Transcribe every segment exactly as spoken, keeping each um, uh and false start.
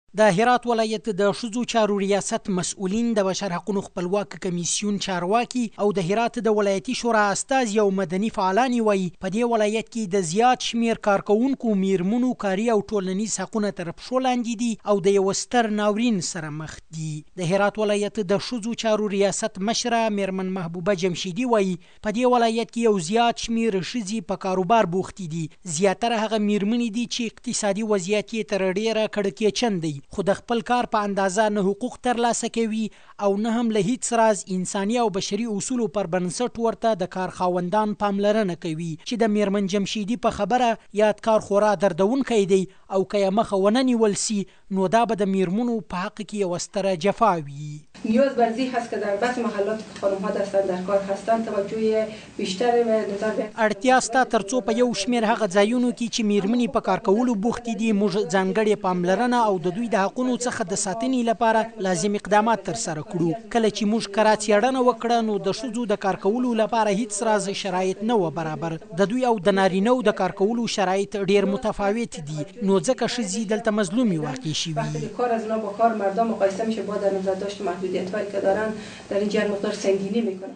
د هرات ولایت د ښځو چارو ریاست مسؤلین د بشر حقونو خپلواک کمیسیون چارواکي او د هرات د ولایتي شورا استازي او مدني فعالان وایي په دې ولایت کې د زیات شمیر کارکوونکو میرمنو کاري او ټولنیز حقونه تر پښو لاندې دي او د یو ستر ناورین سره مخ دي. د هرات ولایت د ښځو چارو ریاست مشره میرمن محبوبه جمشیدي وایي په دې ولایت کې یو زیات شمیر ښځې په کاروبار بوختې دي. زیاتره هغه میرمنې دي چې اقتصادي وضعیت یې تر ډیره کړکېچن دی، خو د خپل کار په اندازه نه حقوق ترلاسه کوي او نه هم له هیڅ راز انساني او بشري اصولو پر بنسټ ورته د کار خاوندان پاملرنه کوي چې د میرمن جمشیدي په خبره یادکار خورا دردونکی دی او که یې مخه ونه نیول سي نو دا به د میرمنو په حق کې یوه ستره جفا وي. نیاز بر ذی هست که در بعضی محلات که خانم ها دستن در کار هستند توجه بیشتر به نظر به اړتیا سته ترڅو په یو شمیر هغه ځایونو کې چې میرمنې په کار کولو بوختې دي موږ ځانګړې پاملرنه او د دوی د حقونو څخه د ساتنې لپاره لازم اقدامات ترسره کړو. کله چې موږ کره څېړنه وکړه نو د ښځو د کار کولو لپاره هیڅ راز شرایط نه وه برابر. د دوی او د نارینهو د کار کولو شرایط ډیر متفاوت دي نو ځکه ښځې دلته مظلومې واقع شوي. کار از اونا با کار مردم مقایسه میشه با در نظر داشت محدودیت‌هایی که دارن در اینجا مقدار سنگینی میکنه.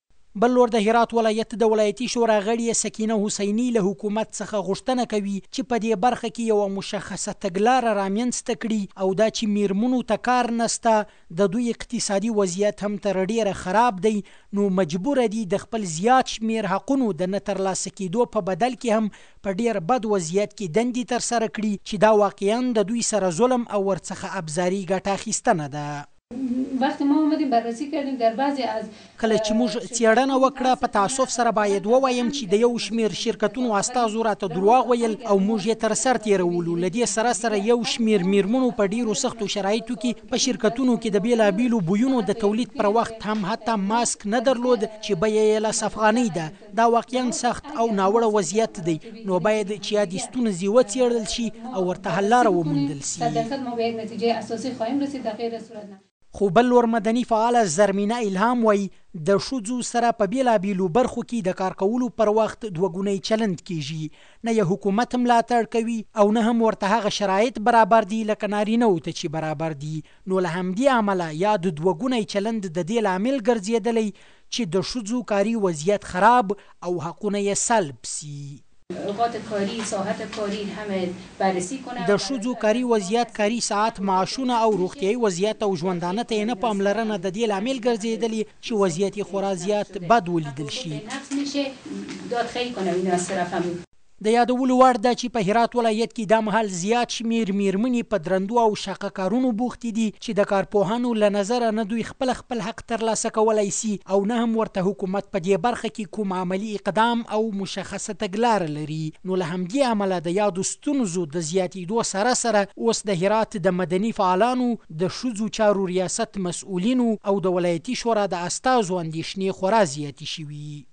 بل لور د هرات ولایت د ولایتي شورا غړي سکینه حسیني له حکومت څخه غوښتنه کوي چې په دې برخه کې یوه مشخصه تګلاره رامنځته کړي او دا چې میرمنو ته کار نسته د دوی اقتصادي وضعیت هم تر ډیره خراب دی نو مجبوره دي د خپل زیات شمیر حقونو د نه ترلاسه کېدو په بدل کې هم په ډیر بد وضعیت کې دندې ترسره کړي چې دا واقعا د دوی سره ظلم او ورڅخه ابزاري ګټه اخیستنه ده. وقتی ما اومدیم بررسی کردیم در بعضی از کله چې موږ څېړنه وکړه په تاسف سره باید ووایم چې د یو شمیر شرکتونو استازو راته درواغ ویل او موږ یې تر سر تېرولو. له دې سره سره یو شمیر میرمنو په ډیرو سختو شرایطو کې په شرکتونو کې د بیلابیلو بویونو د تولید پر وخت هم حتی ماسک نه درلود چې بیه یې لس افغانۍ ده. دا واقعا سخت او ناوړه وضعیت دی نو باید چې یادې ستونزې وڅېړل شي او ورته حل لاره وموندل سي. صد درصد ما به یک نتیجه اساسی خواهیم رسید، در غیر صورت نه. خو بل ور مدني فعاله زرمینه الهام وایي د ښځو سره په بیلابیلو برخو کې د کار کولو پر وخت دوه ګونی چلند کیږي. نه یې حکومت ملاتړ کوي او نه هم ورته هغه شرایط برابر دي لکه نارینهو ته چې برابر دي. نو له همدې امله یا د دوه ګونی چلند د دې لامل ګرځېدلی چې د ښځو کاري وضعیت خراب او حقونه یې سلب سي. اوقات کاری، ساعت کاری همه بررسی کنه. د ښځو کاري وضعیت، کاري ساعت، معاشونه او روغتیایي وضعیت او ژوندانه ته یې نه پاملرنه د دې لامل ګرځېدلي چې وضعیت یې خورا زیات بد ولیدل شي. نقص میشه دادخواهی کنه اینو از طرف هم. د یادولو وړ ده چې په هرات ولایت کې دا مهال زیات شمیر میرمنې په درندو او شاقه کارونو بوختې دي چې د کارپوهانو له نظره نه دوی خپل خپل حق ترلاسه کولی سي او نه هم ورته حکومت په دې برخه کې کوم عملي اقدام او مشخصه تګلاره لري. نو له همدې امله د یادو ستونزو د زیاتېدو سره سره اوس د هرات د مدني فعالانو، د ښځو چارو ریاست مسؤلینو او د ولایتي شورا د استازو اندېښنې خورا زیاتې شوي.